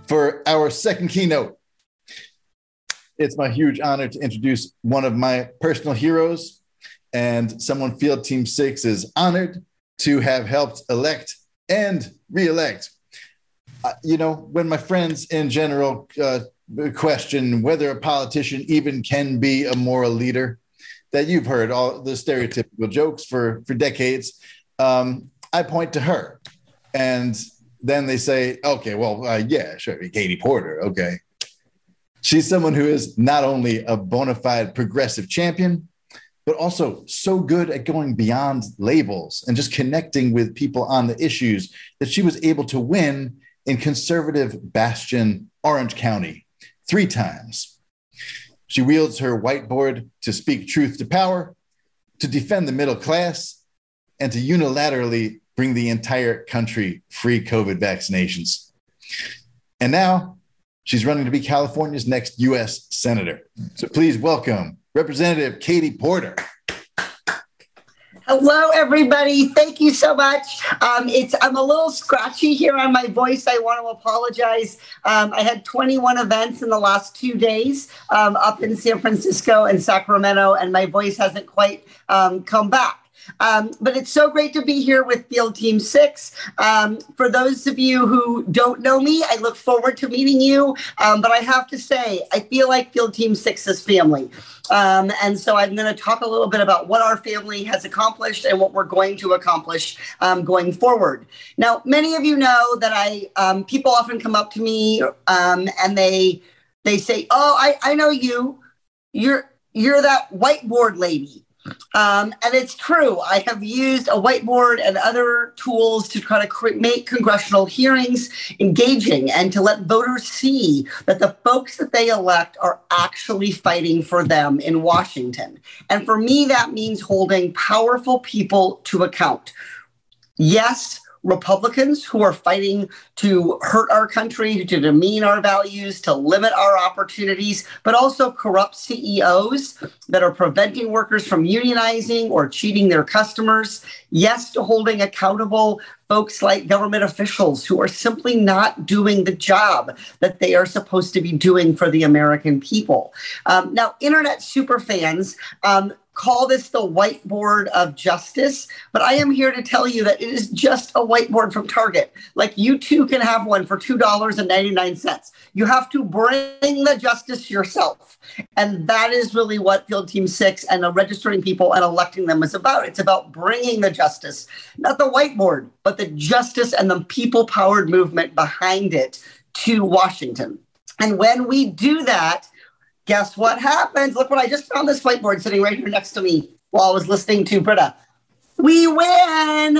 For our second keynote, it's my huge honor to introduce one of my personal heroes and someone Field Team 6 is honored to have helped elect and re-elect. When my friends in general question whether a politician even can be a moral leader, that you've heard all the stereotypical jokes for decades, I point to her. And then they say, okay, well, yeah, sure, Katie Porter, okay. She's someone who is not only a bona fide progressive champion, but also so good at going beyond labels and just connecting with people on the issues that she was able to win in conservative bastion Orange County 3 times. She wields her whiteboard to speak truth to power, to defend the middle class, and to unilaterally bring the entire country free COVID vaccinations. And now she's running to be California's next U.S. Senator. So please welcome Representative Katie Porter. Hello, everybody. Thank you so much. I'm a little scratchy here on my voice. I want to apologize. I had 21 events in the last 2 days up in San Francisco and Sacramento, and my voice hasn't quite come back. But it's so great to be here with Field Team 6. For those of you who don't know me, I look forward to meeting you. But I have to say, I feel like Field Team 6 is family. And so I'm going to talk a little bit about what our family has accomplished and what we're going to accomplish going forward. Now, many of you know that people often come up to me and they say, "Oh, I know you. You're that whiteboard lady." And it's true. I have used a whiteboard and other tools to try to make congressional hearings engaging and to let voters see that the folks that they elect are actually fighting for them in Washington. And for me, that means holding powerful people to account. Yes, Republicans who are fighting to hurt our country, to demean our values, to limit our opportunities, but also corrupt CEOs that are preventing workers from unionizing or cheating their customers. Yes, to holding accountable folks like government officials who are simply not doing the job that they are supposed to be doing for the American people. Now, internet superfans call this the whiteboard of justice, but I am here to tell you that it is just a whiteboard from Target. Like, you too can have one for $2.99. You have to bring the justice yourself. And that is really what Field Team 6 and registering people and electing them is about. It's about bringing the justice, not the whiteboard, but the justice and the people-powered movement behind it to Washington. And when we do that, guess what happens? Look what I just found, this whiteboard sitting right here next to me while I was listening to Britta. We win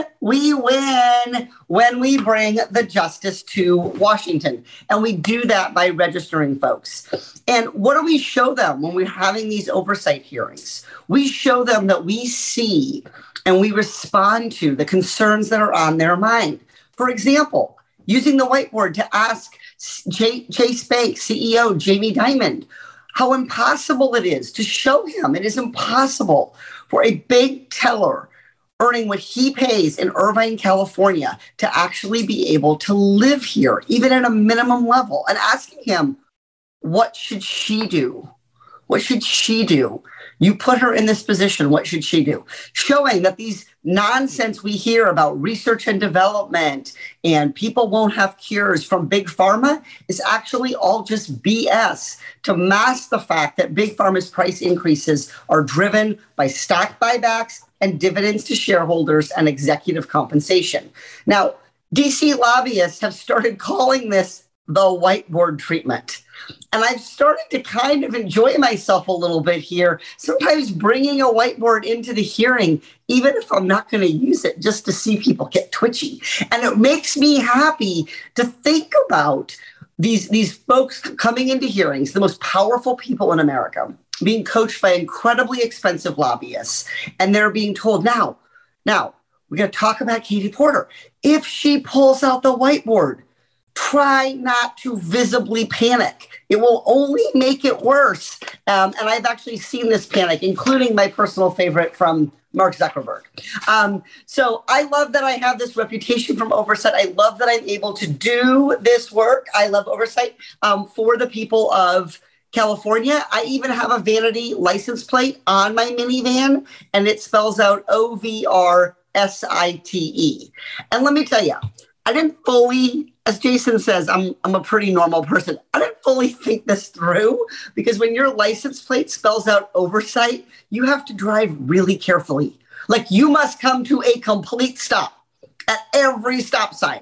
when we bring the justice to Washington. And we do that by registering folks. And what do we show them when we're having these oversight hearings? We show them that we see and we respond to the concerns that are on their mind. For example, using the whiteboard to ask Chase Bank CEO Jamie Dimon how impossible it is to show him. It is impossible for a big teller earning what he pays in Irvine, California, to actually be able to live here, even at a minimum level, and asking him, what should she do? What should she do? You put her in this position. What should she do? Showing that these nonsense we hear about research and development and people won't have cures from big pharma is actually all just BS to mask the fact that big pharma's price increases are driven by stock buybacks and dividends to shareholders and executive compensation. Now, DC lobbyists have started calling this the whiteboard treatment. And I've started to kind of enjoy myself a little bit here, sometimes bringing a whiteboard into the hearing, even if I'm not going to use it, just to see people get twitchy. And it makes me happy to think about these folks coming into hearings, the most powerful people in America, being coached by incredibly expensive lobbyists. And they're being told, now, we're going to talk about Katie Porter. If she pulls out the whiteboard, try not to visibly panic. It will only make it worse. And I've actually seen this panic, including my personal favorite from Mark Zuckerberg. So I love that I have this reputation from oversight. I love that I'm able to do this work. I love oversight for the people of California. I even have a vanity license plate on my minivan, and it spells out OVRSITE. And let me tell you, I didn't fully, as Jason says, I'm a pretty normal person. I didn't fully think this through, because when your license plate spells out oversight, you have to drive really carefully. Like, you must come to a complete stop at every stop sign.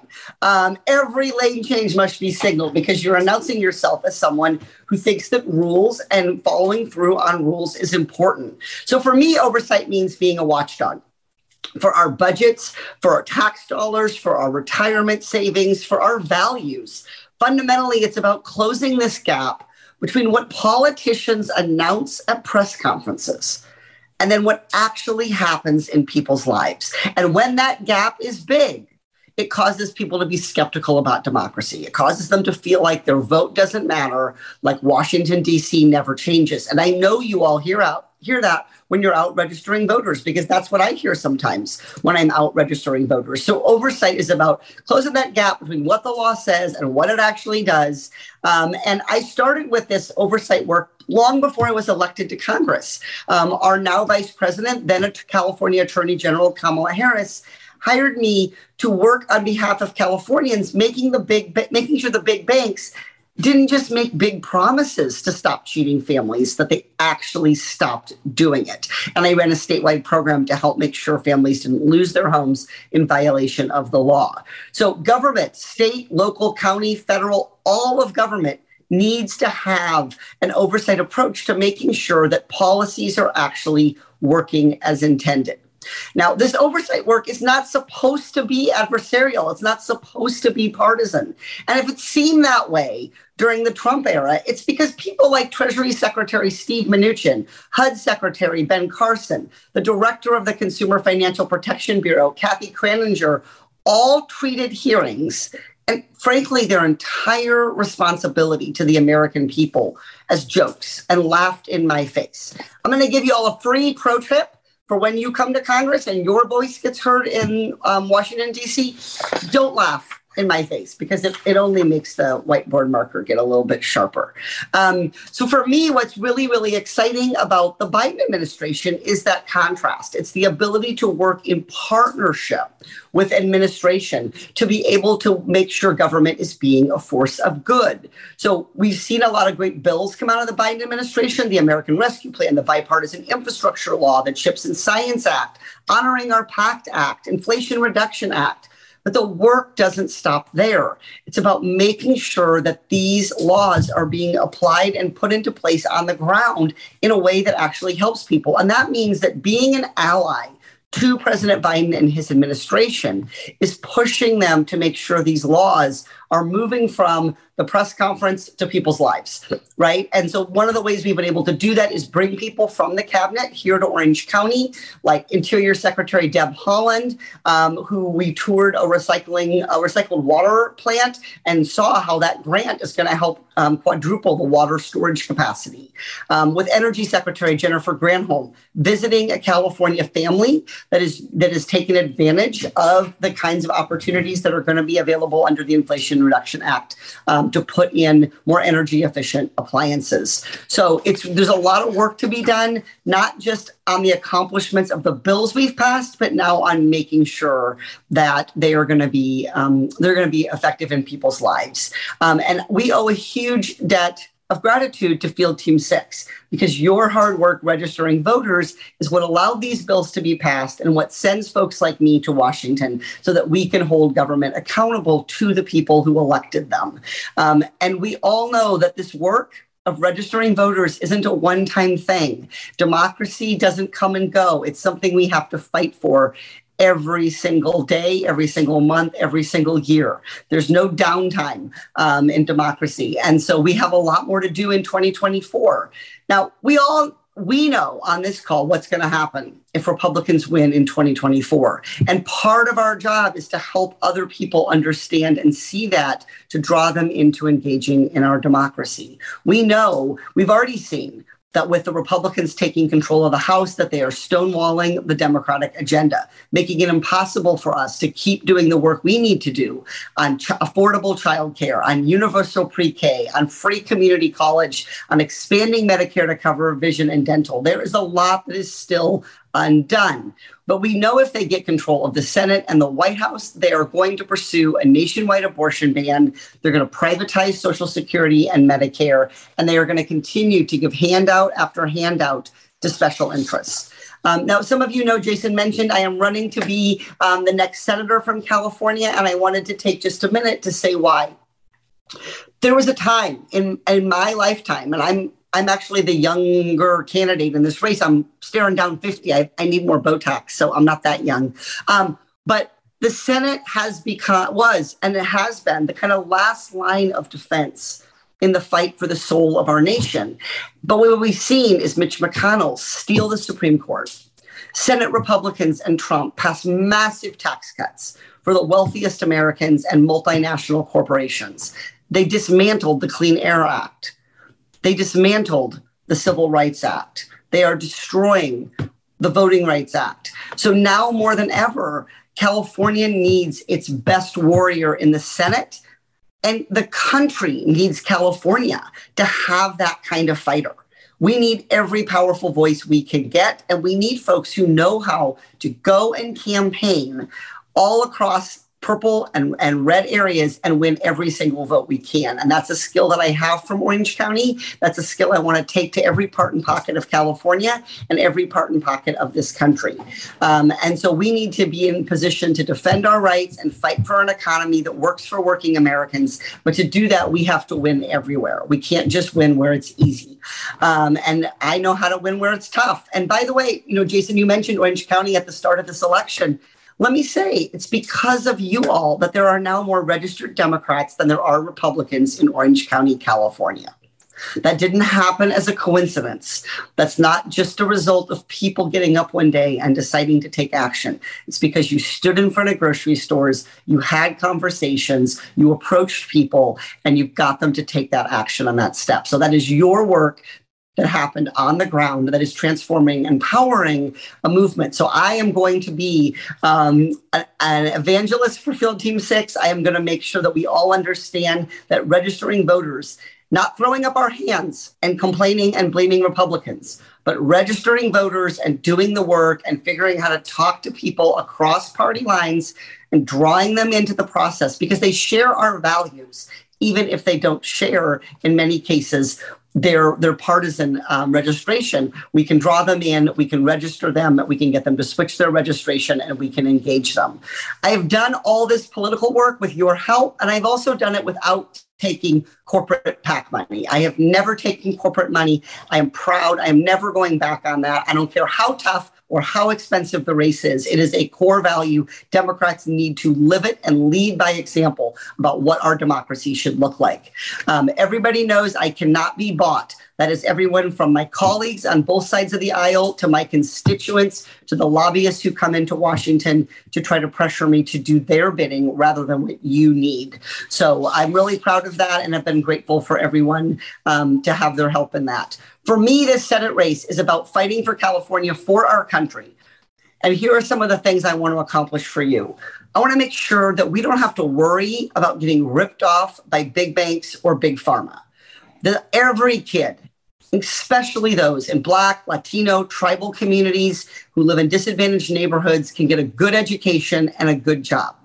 Every lane change must be signaled, because you're announcing yourself as someone who thinks that rules and following through on rules is important. So for me, oversight means being a watchdog for our budgets, for our tax dollars, for our retirement savings, for our values. Fundamentally, it's about closing this gap between what politicians announce at press conferences and then what actually happens in people's lives. And when that gap is big, it causes people to be skeptical about democracy. It causes them to feel like their vote doesn't matter, like Washington, D.C. never changes. And I know you all hear that when you're out registering voters, because that's what I hear sometimes when I'm out registering voters. So oversight is about closing that gap between what the law says and what it actually does. And I started with this oversight work long before I was elected to Congress. Our now Vice President, then California Attorney General Kamala Harris, hired me to work on behalf of Californians, making sure the big banks didn't just make big promises to stop cheating families, that they actually stopped doing it. And I ran a statewide program to help make sure families didn't lose their homes in violation of the law. So government, state, local, county, federal, all of government needs to have an oversight approach to making sure that policies are actually working as intended. Now, this oversight work is not supposed to be adversarial. It's not supposed to be partisan. And if it seemed that way during the Trump era, it's because people like Treasury Secretary Steve Mnuchin, HUD Secretary Ben Carson, the director of the Consumer Financial Protection Bureau, Kathy Kraninger, all treated hearings and, frankly, their entire responsibility to the American people as jokes and laughed in my face. I'm going to give you all a free pro tip for when you come to Congress and your voice gets heard in Washington, D.C. Don't laugh in my face, because it only makes the whiteboard marker get a little bit sharper. So for me, what's really, really exciting about the Biden administration is that contrast. It's the ability to work in partnership with administration to be able to make sure government is being a force of good. So we've seen a lot of great bills come out of the Biden administration: the American Rescue Plan, the Bipartisan Infrastructure Law, the CHIPS and Science Act, Honoring Our Pact Act, Inflation Reduction Act. But the work doesn't stop there. It's about making sure that these laws are being applied and put into place on the ground in a way that actually helps people. And that means that being an ally to President Biden and his administration is pushing them to make sure these laws are moving from the press conference to people's lives, right? And so one of the ways we've been able to do that is bring people from the cabinet here to Orange County, like Interior Secretary Deb Haaland, who we toured a recycled water plant and saw how that grant is going to help quadruple the water storage capacity. With Energy Secretary Jennifer Granholm, visiting a California family that is taking advantage of the kinds of opportunities that are going to be available under the Inflation Reduction Act to put in more energy efficient appliances. So there's a lot of work to be done, not just on the accomplishments of the bills we've passed, but now on making sure that they are going to be effective in people's lives. And we owe a huge debt of gratitude to Field Team 6, because your hard work registering voters is what allowed these bills to be passed and what sends folks like me to Washington so that we can hold government accountable to the people who elected them. And we all know that this work of registering voters isn't a one-time thing. Democracy doesn't come and go. It's something we have to fight for every single day, every single month, every single year. There's no downtime in democracy. And so we have a lot more to do in 2024. Now, we know on this call what's going to happen if Republicans win in 2024. And part of our job is to help other people understand and see that, to draw them into engaging in our democracy. We know, we've already seen that with the Republicans taking control of the House, that they are stonewalling the Democratic agenda, making it impossible for us to keep doing the work we need to do on affordable childcare, on universal pre-K, on free community college, on expanding Medicare to cover vision and dental. There is a lot that is still undone. But we know if they get control of the Senate and the White House, they are going to pursue a nationwide abortion ban. They're going to privatize Social Security and Medicare, and they are going to continue to give handout after handout to special interests. Now, some of you know, Jason mentioned I am running to be the next senator from California, and I wanted to take just a minute to say why. There was a time in my lifetime, and I'm actually the younger candidate in this race. I'm staring down 50. I need more Botox, so I'm not that young. But the Senate was and it has been the kind of last line of defense in the fight for the soul of our nation. But what we've seen is Mitch McConnell steal the Supreme Court. Senate Republicans and Trump pass massive tax cuts for the wealthiest Americans and multinational corporations. They dismantled the Clean Air Act. They dismantled the Civil Rights Act. They are destroying the Voting Rights Act. So now more than ever, California needs its best warrior in the Senate, and the country needs California to have that kind of fighter. We need every powerful voice we can get, and we need folks who know how to go and campaign all across purple and red areas and win every single vote we can. And that's a skill that I have from Orange County. That's a skill I want to take to every part and pocket of California and every part and pocket of this country. And so we need to be in position to defend our rights and fight for an economy that works for working Americans. But to do that, we have to win everywhere. We can't just win where it's easy. And I know how to win where it's tough. And by the way, Jason, you mentioned Orange County at the start of this election. Let me say, it's because of you all that there are now more registered Democrats than there are Republicans in Orange County, California. That didn't happen as a coincidence. That's not just a result of people getting up one day and deciding to take action. It's because you stood in front of grocery stores, you had conversations, you approached people, and you got them to take that action on that step. So that is your work that happened on the ground that is transforming and powering a movement. So I am going to be an evangelist for Field Team 6. I am going to make sure that we all understand that registering voters, not throwing up our hands and complaining and blaming Republicans, but registering voters and doing the work and figuring how to talk to people across party lines and drawing them into the process because they share our values, even if they don't share, in many cases, their partisan registration. We can draw them in, we can register them, we can get them to switch their registration, and we can engage them. I have done all this political work with your help, and I've also done it without taking corporate PAC money. I have never taken corporate money. I am proud. I am never going back on that. I don't care how tough or how expensive the race is. It is a core value. Democrats need to live it and lead by example about what our democracy should look like. Everybody knows I cannot be bought. That is everyone from my colleagues on both sides of the aisle to my constituents to the lobbyists who come into Washington to try to pressure me to do their bidding rather than what you need. So I'm really proud of that, and I've been grateful for everyone to have their help in that. For me, this Senate race is about fighting for California, for our country. And here are some of the things I want to accomplish for you. I want to make sure that we don't have to worry about getting ripped off by big banks or big pharma. That every kid, especially those in Black, Latino, tribal communities who live in disadvantaged neighborhoods, can get a good education and a good job.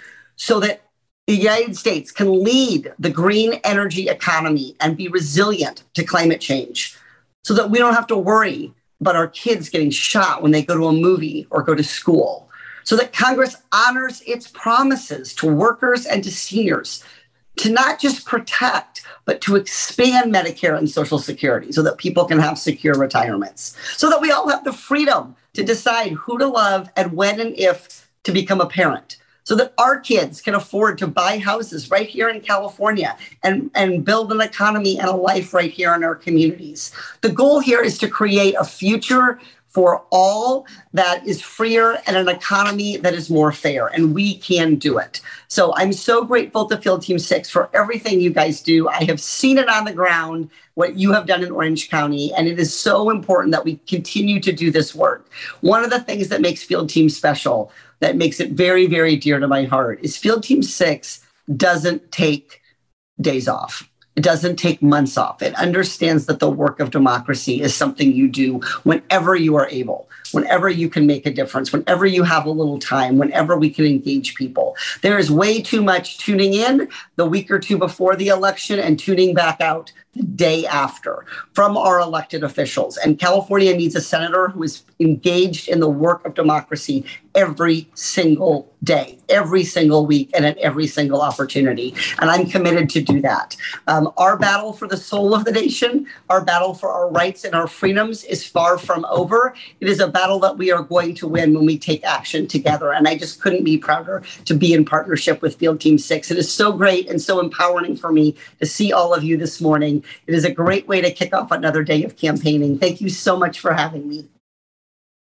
So that the United States can lead the green energy economy and be resilient to climate change. So that we don't have to worry about our kids getting shot when they go to a movie or go to school. So that Congress honors its promises to workers and to seniors to not just protect, but to expand Medicare and Social Security so that people can have secure retirements, so that we all have the freedom to decide who to love and when and if to become a parent, so that our kids can afford to buy houses right here in California and build an economy and a life right here in our communities. The goal here is to create a future for all that is freer and an economy that is more fair. And we can do it. So I'm so grateful to Field Team 6 for everything you guys do. I have seen it on the ground, what you have done in Orange County, and it is so important that we continue to do this work. One of the things that makes Field Team special, that makes it very, very dear to my heart, is Field Team 6 doesn't take days off. It doesn't take months off. It understands that the work of democracy is something you do whenever you are able, whenever you can make a difference, whenever you have a little time, whenever we can engage people. There is way too much tuning in the week or two before the election and tuning back out the day after from our elected officials. And California needs a senator who is engaged in the work of democracy every single day, every single week, and at every single opportunity. And I'm committed to do that. Our battle for the soul of the nation, our battle for our rights and our freedoms is far from over. It is a battle that we are going to win when we take action together. And I just couldn't be prouder to be in partnership with Field Team 6. It is so great and so empowering for me to see all of you this morning. It is a great way to kick off another day of campaigning. Thank you so much for having me.